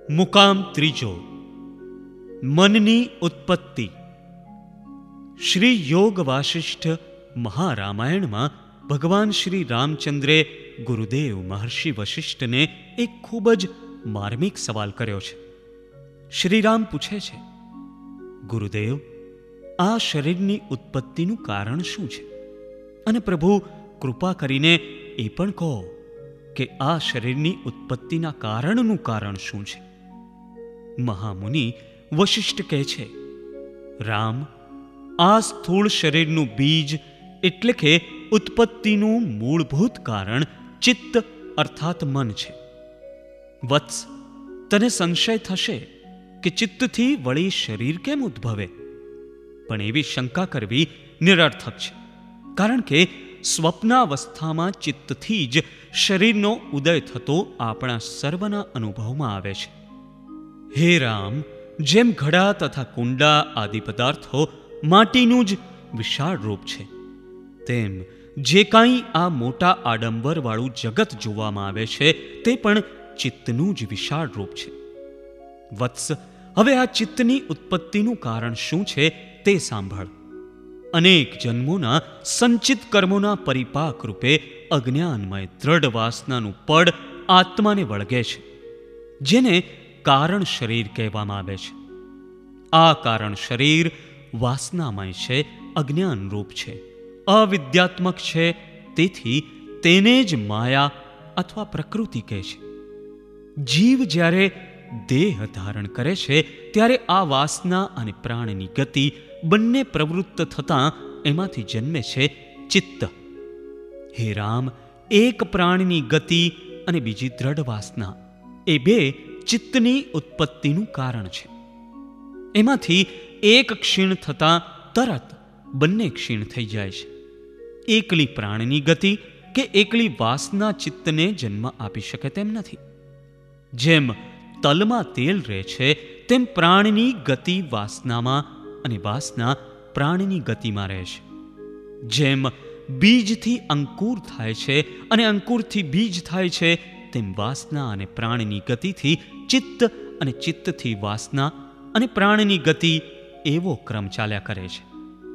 મુકામ ત્રીજો. મનની ઉત્પત્તિ. શ્રી યોગ વાસિષ્ઠ મહારામાયણમાં ભગવાન શ્રી રામચંદ્રે ગુરુદેવ મહર્ષિ વશિષ્ઠને એક ખૂબ જ માર્મિક સવાલ કર્યો છે. શ્રીરામ પૂછે છે, ગુરુદેવ, આ શરીરની ઉત્પત્તિનું કારણ શું છે? અને પ્રભુ કૃપા કરીને એ પણ કહો કે આ શરીરની ઉત્પત્તિના કારણનું કારણ શું છે? મહામુનિ વશિષ્ઠ કહે છે, રામ, આ સ્થૂળ શરીરનું બીજ એટલે કે ઉત્પત્તિનું મૂળભૂત કારણ ચિત્ત અર્થાત મન છે. વત્સ, તને સંશય થશે કે ચિત્તથી વળી શરીર કેમ ઉદ્ભવે? પણ એવી શંકા કરવી નિરર્થક છે, કારણ કે સ્વપ્નાવસ્થામાં ચિત્તથી જ શરીરનો ઉદય થતો આપણા સર્વના અનુભવમાં આવે છે. હે રામ, જેમ ઘડા તથા કુંડા આદિ પદાર્થો માટીનું જ વિશાળ રૂપ છે, તેમ જે કાંઈ આ મોટા આડંબરવાળું જગત જોવામાં આવે છે તે પણ ચિત્તનું જ વિશાળ રૂપ છે. વત્સ, હવે આ ચિત્તની ઉત્પત્તિનું કારણ શું છે તે સાંભળ. અનેક જન્મોના સંચિત કર્મોના પરિપાક રૂપે અજ્ઞાનમય દ્રઢ વાસનાનું પડ આત્માને વળગે છે, જેને કારણ શરીર કહેવામાં આવે છે. આ કારણ શરીર વાસનામય છે, અજ્ઞાન રૂપ છે, અવિદ્યાત્મક છે, તેથી તેને જ માયા અથવા પ્રકૃતિ કહે છે. જીવ જ્યારે દેહ ધારણ કરે છે ત્યારે આ વાસના અને પ્રાણની ગતિ બંને પ્રવૃત્ત થતાં એમાંથી જન્મે છે ચિત્ત. હે રામ, એક પ્રાણની ગતિ અને બીજી દ્રઢ વાસના, એ બે ચિત્તની ઉત્પત્તિનું કારણ છે. એમાંથી એક ક્ષીણ થતાં તરત બંને ક્ષીણ થઈ જાય છે. એકલી પ્રાણની ગતિ કે એકલી વાસના ચિત્તને જન્મ આપી શકે તેમ નથી. જેમ તલમાં તેલ રહે છે તેમ પ્રાણની ગતિ વાસનામાં અને વાસના પ્રાણની ગતિમાં રહે છે. જેમ બીજથી અંકુર થાય છે અને અંકુરથી બીજ થાય છે, તેમ વાસના અને પ્રાણની ગતિથી ચિત્ત અને ચિત્તથી વાસના અને પ્રાણની ગતિ એવો ક્રમ ચાલ્યા કરે છે.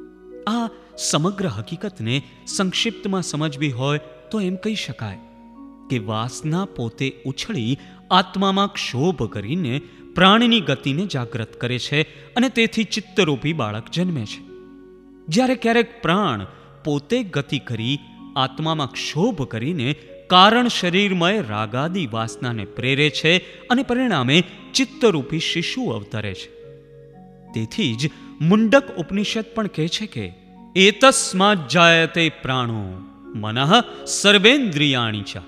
આ સમગ્ર હકીકતને સંક્ષિપ્તમાં સમજવી હોય તો એમ કહી શકાય કે વાસના પોતે ઉછળી આત્મામાં ક્ષોભ કરીને પ્રાણની ગતિને જાગૃત કરે છે અને તેથી ચિત્તરૂપી બાળક જન્મે છે. જ્યારે ક્યારેક પ્રાણ પોતે ગતિ કરી આત્મામાં ક્ષોભ કરીને કારણ શરીરમય રાગાદી વાસનાને પ્રેરે છે અને પરિણામે ચિત્તરૂપી શિશુ અવતરે છે. તેથી જ મુંડક ઉપનિષદ પણ કહે છે કે એતસ્માદ જાયતે પ્રાણો મનઃ સર્વેન્દ્રિયાણિ ચ,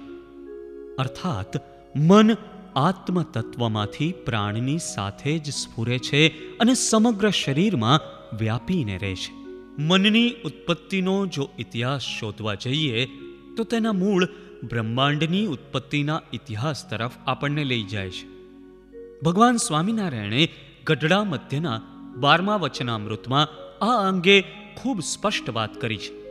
અર્થાત મન આત્મતત્વમાંથી પ્રાણની સાથે જ સ્ફુરે છે અને સમગ્ર શરીરમાં વ્યાપીને રહે છે. મનની ઉત્પત્તિનો જો ઇતિહાસ શોધવા જઈએ તો તેના મૂળ બ્રહ્માંડની ઉત્પત્તિના ઇતિહાસ તરફ આપણને લઈ જાય છે. ભગવાન સ્વામિનારાયણે ગઢડા મધ્યના 12મા વચનામૃતમાં આ અંગે ખૂબ સ્પષ્ટ વાત કરી છે.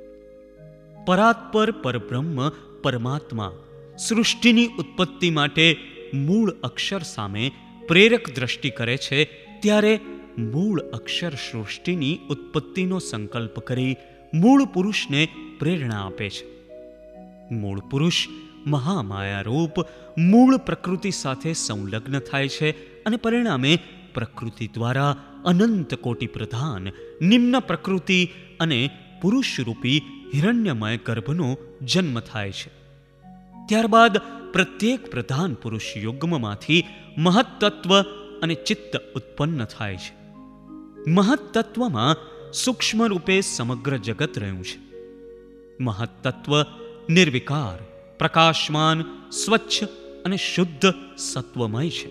પરાત્પર પરબ્રહ્મ પરમાત્મા સૃષ્ટિની ઉત્પત્તિ માટે મૂળ અક્ષર સામે પ્રેરક દ્રષ્ટિ કરે છે, ત્યારે મૂળ અક્ષર સૃષ્ટિની ઉત્પત્તિનો સંકલ્પ કરી મૂળ પુરુષને પ્રેરણા આપે છે. મૂળ પુરુષ મહામાયા રૂપ મૂળ પ્રકૃતિ સાથે સંલગ્ન થાય છે અને પરિણામે પ્રકૃતિ દ્વારા અનંત કોટી પ્રધાન નિમ્ન પ્રકૃતિ અને પુરુષરૂપી હિરણ્યમય ગર્ભનો જન્મ થાય છે. ત્યારબાદ પ્રત્યેક પ્રધાન પુરુષ યુગ્મમાંથી મહત્તત્વ અને ચિત્ત ઉત્પન્ન થાય છે. મહત્તત્વમાં સૂક્ષ્મ રૂપે સમગ્ર જગત રહ્યું છે. મહત્તત્વ નિર્વિકાર, પ્રકાશમાન, સ્વચ્છ અને શુદ્ધ સત્વમય છે.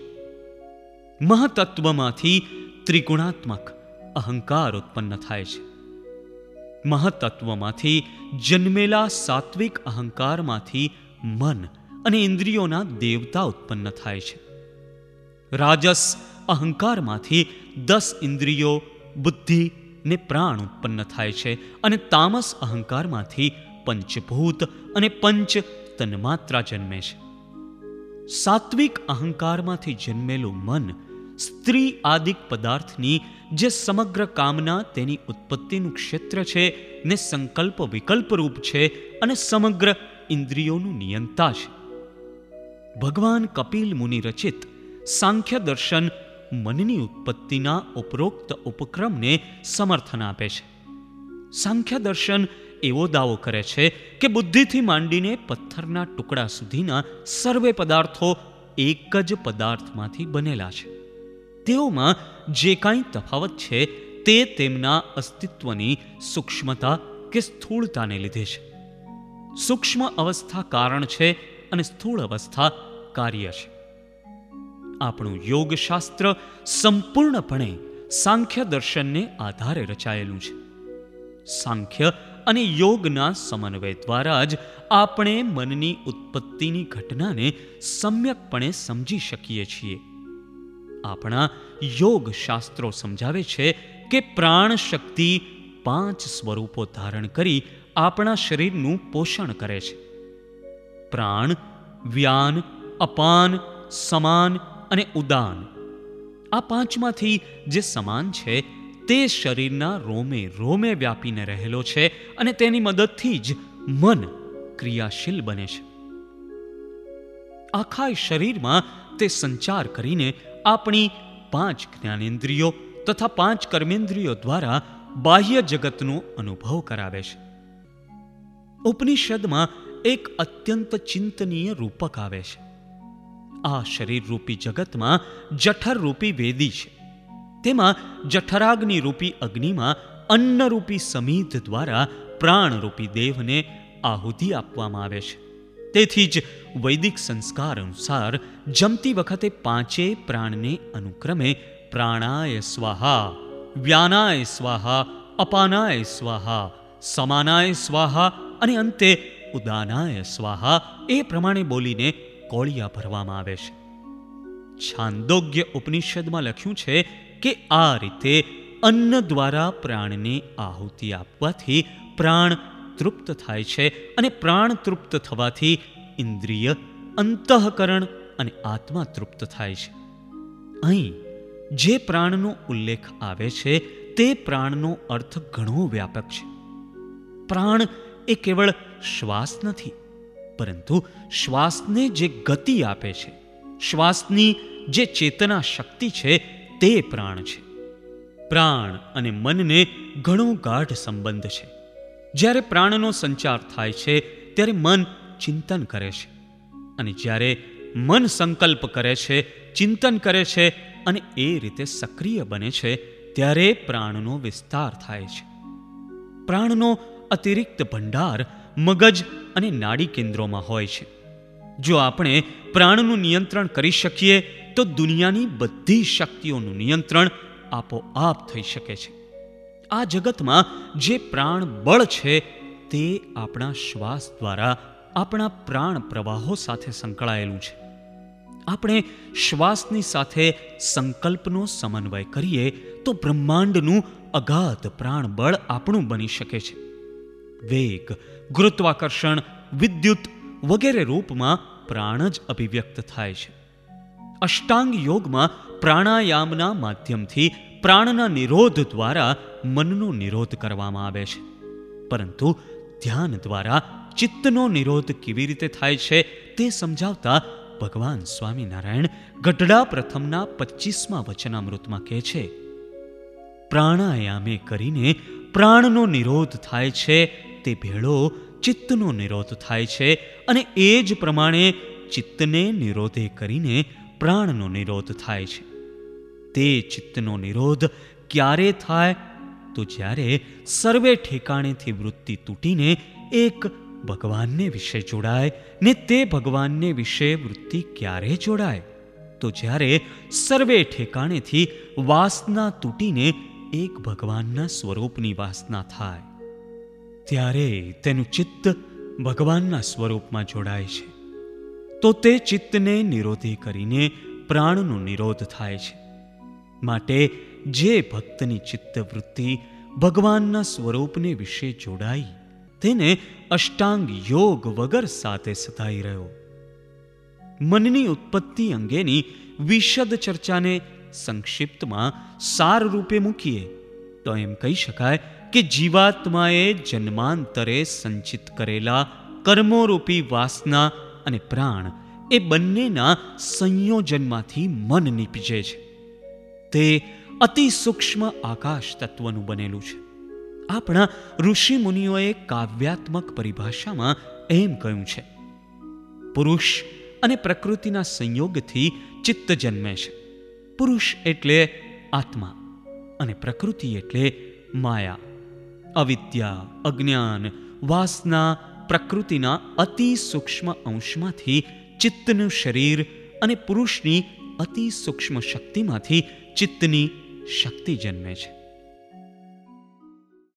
મહત્તત્વમાંથી ત્રિગુણાત્મક અહંકાર ઉત્પન્ન થાય છે. મહત્તત્વમાંથી જન્મેલા સાત્વિક અહંકારમાંથી મન અને ઇન્દ્રિયોના દેવતા ઉત્પન્ન થાય છે. રાજસ અહંકારમાંથી 10 ઇન્દ્રિયો, બુદ્ધિ ને પ્રાણ ઉત્પન્ન થાય છે અને તામસ અહંકારમાંથી પંચભૂત અને પંચ તન્માત્રા જન્મે છે. સાત્વિક અહંકારમાંથી જન્મેલું મન સ્ત્રી આદિક પદાર્થની જે સમગ્ર કામના તેની ઉત્પત્તિનું ક્ષેત્ર છે ને સંકલ્પ વિકલ્પ રૂપ છે અને સમગ્ર ઇન્દ્રિયોનું નિયંતા છે. ભગવાન કપિલ મુનિ રચિત સાંખ્ય દર્શન મનની ઉત્પત્તિના ઉપરોક્ત ઉપક્રમને સમર્થન આપે છે. સાંખ્ય દર્શન એવો દાવો કરે છે કે બુદ્ધિથી માંડીને પથ્થરના ટુકડા સુધીના સર્વે પદાર્થો એક જ પદાર્થમાંથી બનેલા છે. તેઓમાં જે કાંઈ તફાવત છે તે તેમના અસ્તિત્વની સૂક્ષ્મતા કે સ્થૂળતાને લીધે છે. સૂક્ષ્મ અવસ્થા કારણ છે અને સ્થૂળ અવસ્થા કાર્ય છે. આપણું યોગશાસ્ત્ર સંપૂર્ણપણે સાંખ્ય દર્શનને આધારે રચાયેલું છે. સાંખ્ય અને યોગના સમન્વય દ્વારા જ આપણે મનની ઉત્પત્તિની ઘટનાને સમ્યકપણે સમજી શકીએ છીએ. આપણા યોગ શાસ્ત્રો સમજાવે છે કે પ્રાણ શક્તિ 5 સ્વરૂપો ધારણ કરી આપણા શરીરનું પોષણ કરે છે. પ્રાણ, વ્યાન, અપાન, સમાન અને ઉદાન. આ પાંચમાંથી જે સમાન છે તે શરીરના રોમે રોમે વ્યાપીને રહેલો છે અને તેની મદદથી જ મન ક્રિયાશીલ બને છે. આખા શરીરમાં તે સંચાર કરીને આપણી 5 જ્ઞાનેન્દ્રિયો તથા 5 કર્મેન્દ્રિયો દ્વારા બાહ્ય જગતનો અનુભવ કરાવે છે. ઉપનિષદમાં એક અત્યંત ચિંતનીય રૂપક આવે છે. આ શરીર રૂપી જગતમાં જઠર રૂપી વેદી છે. તેમાં જઠરાગ્નિ રૂપી અગ્નિમાં અન્નરૂપી સમિધ દ્વારા પ્રાણરૂપી દેવને આહુતિ આપવામાં આવે છે. તેથી જ વૈદિક સંસ્કાર અનુસાર જમતી વખતે 5 પ્રાણને અનુક્રમે પ્રાણાય સ્વાહા, વ્યાનાય સ્વાહા, અપાનાય સ્વાહા, સમાનાય સ્વાહા અને અંતે ઉદાનાય સ્વાહા એ પ્રમાણે બોલીને કોળિયા ભરવામાં આવે છે. છાંદોગ્ય ઉપનિષદમાં લખ્યું છે કે આ રીતે અન્ન દ્વારા પ્રાણને આહુતિ આપવાથી પ્રાણ તૃપ્ત થાય છે અને પ્રાણ તૃપ્ત થવાથી ઇન્દ્રિય, અંતઃકરણ અને આત્મા તૃપ્ત થાય છે. અહીં જે પ્રાણનો ઉલ્લેખ આવે છે તે પ્રાણનો અર્થ ઘણો વ્યાપક છે. પ્રાણ એ કેવળ શ્વાસ નથી, પરંતુ શ્વાસને જે ગતિ આપે છે, શ્વાસની જે ચેતના શક્તિ છે તે પ્રાણ છે. પ્રાણ અને મનને ઘણો ગાઢ સંબંધ છે. જ્યારે પ્રાણનો સંચાર થાય છે ત્યારે મન ચિંતન કરે છે અને જ્યારે મન સંકલ્પ કરે છે, ચિંતન કરે છે અને એ રીતે સક્રિય બને છે ત્યારે પ્રાણનો વિસ્તાર થાય છે. પ્રાણનો અતિરિક્ત ભંડાર મગજ અને નાડી કેન્દ્રોમાં હોય છે. જો આપણે પ્રાણનું નિયંત્રણ કરી શકીએ તો દુનિયાની બધી શક્તિઓનું નિયંત્રણ આપોઆપ થઈ શકે છે. આ જગતમાં જે પ્રાણ બળ છે તે આપણા શ્વાસ દ્વારા આપણા પ્રાણ પ્રવાહો સાથે સંકળાયેલું છે. આપણે શ્વાસની સાથે સંકલ્પનો સમન્વય કરીએ તો બ્રહ્માંડનું અગાધ પ્રાણ બળ આપણું બની શકે છે. વેગ, ગુરુત્વાકર્ષણ, વિદ્યુત વગેરે રૂપમાં પ્રાણ જ અભિવ્યક્ત થાય છે. અષ્ટાંગ યોગમાં પ્રાણાયામના માધ્યમથી પ્રાણના નિરોધ દ્વારા મનનો નિરોધ કરવામાં આવે છે. પરંતુ ધ્યાન દ્વારા ચિત્તનો નિરોધ કેવી રીતે થાય છે તે સમજાવતા ભગવાન સ્વામિનારાયણ ગઢડા પ્રથમના 25મા વચનામૃતમાં કહે છે, પ્રાણાયામે કરીને પ્રાણનો નિરોધ થાય છે તે ભેળો ચિત્તનો નિરોધ થાય છે અને એ જ પ્રમાણે ચિત્તને નિરોધે કરીને પ્રાણનો નિરોધ થાય છે. તે ચિત્તનો નિરોધ ક્યારે થાય તો જ્યારે સર્વે ઠેકાણેથી વૃત્તિ તૂટીને એક ભગવાનને વિશે જોડાય. ને તે ભગવાનને વિશે વૃત્તિ ક્યારે જોડાય તો જ્યારે સર્વે ઠેકાણેથી વાસના તૂટીને એક ભગવાનના સ્વરૂપની વાસના થાય, ત્યારે તેનું ચિત્ત ભગવાનના સ્વરૂપમાં જોડાય છે. તો તે ચિત્તને નિરોધી કરીને પ્રાણનો નિરોધ થાય છે. માટે જે ભક્તની ચિત્તવૃત્તિ ભગવાનના સ્વરૂપને વિશે જોડાઈ તેને અષ્ટાંગ યોગ વગર સાથે સધાઈ રહ્યો. મનની ઉત્પત્તિ અંગેની વિશદ ચર્ચાને સંક્ષિપ્તમાં સાર રૂપે મૂકીએ તો એમ કહી શકાય કે જીવાત્માએ જન્માંતરે સંચિત કરેલા કર્મોરૂપી વાસના અને પ્રાણ એ બંનેના સંયોજનમાંથી મન નીપજે છે. તે અતિ સૂક્ષ્મ આકાશ તત્વનું બનેલું છે. આપણા ઋષિ મુનિઓએ કાવ્યાત્મક પરિભાષામાં એમ કહ્યું છે, પુરુષ અને પ્રકૃતિના સંયોગથી ચિત્ત જન્મે છે. પુરુષ એટલે આત્મા અને પ્રકૃતિ એટલે માયા. અવિદ્યા, અજ્ઞાન, વાસના પ્રકૃતિના અતિ સૂક્ષ્મ અંશમાંથી ચિત્તનું શરીર અને પુરુષની અતિ સૂક્ષ્મ શક્તિમાંથી ચિત્તની શક્તિ જન્મે છે.